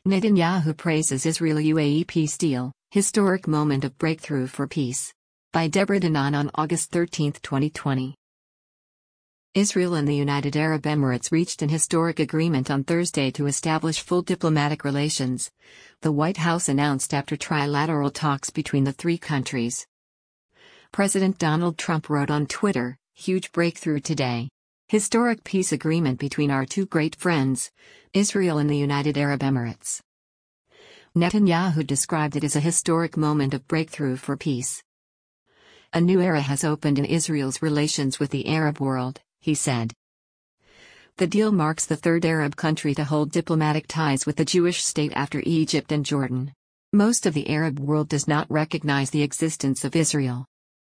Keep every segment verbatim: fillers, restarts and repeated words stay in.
Netanyahu praises Israel-U A E peace deal, historic moment of breakthrough for peace. By Deborah Danan on August thirteenth, twenty twenty. Israel and the United Arab Emirates reached an historic agreement on Thursday to establish full diplomatic relations, the White House announced after trilateral talks between the three countries. President Donald Trump wrote on Twitter, "Huge breakthrough today. Historic peace agreement between our two great friends, Israel and the United Arab Emirates." Netanyahu described it as a historic moment of breakthrough for peace. "A new era has opened in Israel's relations with the Arab world," he said. The deal marks the third Arab country to hold diplomatic ties with the Jewish state after Egypt and Jordan. Most of the Arab world does not recognize the existence of Israel.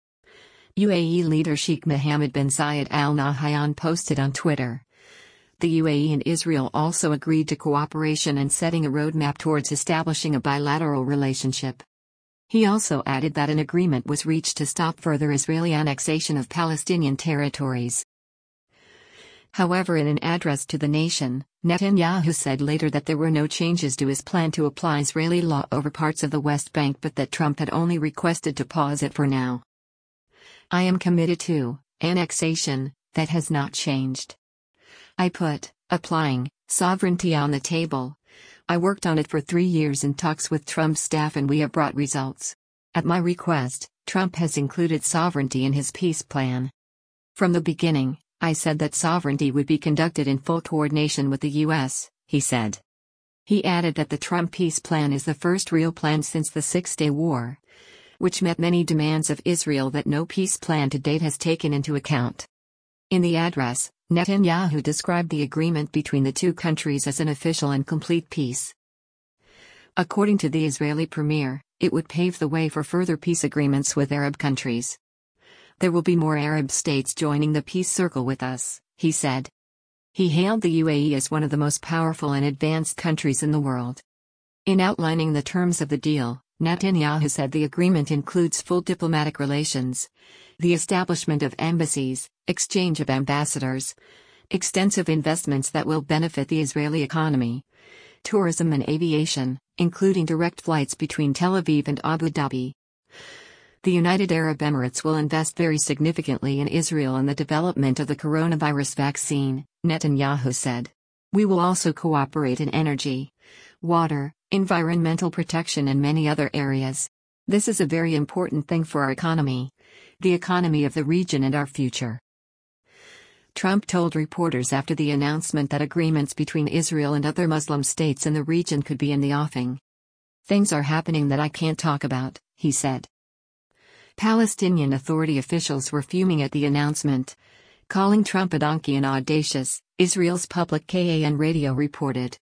U A E leader Sheikh Mohammed bin Zayed Al Nahyan posted on Twitter. The U A E and Israel also agreed to cooperation and setting a roadmap towards establishing a bilateral relationship. He also added that an agreement was reached to stop further Israeli annexation of Palestinian territories. However, in an address to the nation, Netanyahu said later that there were no changes to his plan to apply Israeli law over parts of the West Bank, but that Trump had only requested to pause it for now. "I am committed to annexation, that has not changed. I put applying sovereignty on the table. I worked on it for three years in talks with Trump's staff and we have brought results. At my request, Trump has included sovereignty in his peace plan. From the beginning, I said that sovereignty would be conducted in full coordination with the U S, he said. He added that the Trump peace plan is the first real plan since the Six-Day War, which met many demands of Israel that no peace plan to date has taken into account. In the address, Netanyahu described the agreement between the two countries as an official and complete peace. According to the Israeli premier, it would pave the way for further peace agreements with Arab countries. "There will be more Arab states joining the peace circle with us," he said. He hailed the U A E as one of the most powerful and advanced countries in the world. In outlining the terms of the deal, Netanyahu said the agreement includes full diplomatic relations, the establishment of embassies, exchange of ambassadors, extensive investments that will benefit the Israeli economy, tourism and aviation, including direct flights between Tel Aviv and Abu Dhabi. The United Arab Emirates will invest very significantly in Israel and the development of the coronavirus vaccine, Netanyahu said. "We will also cooperate in energy, water, environmental protection and many other areas. This is a very important thing for our economy, the economy of the region and our future." Trump told reporters after the announcement that agreements between Israel and other Muslim states in the region could be in the offing. "Things are happening that I can't talk about," he said. Palestinian Authority officials were fuming at the announcement, calling Trump a donkey and audacious, Israel's public K A N radio reported.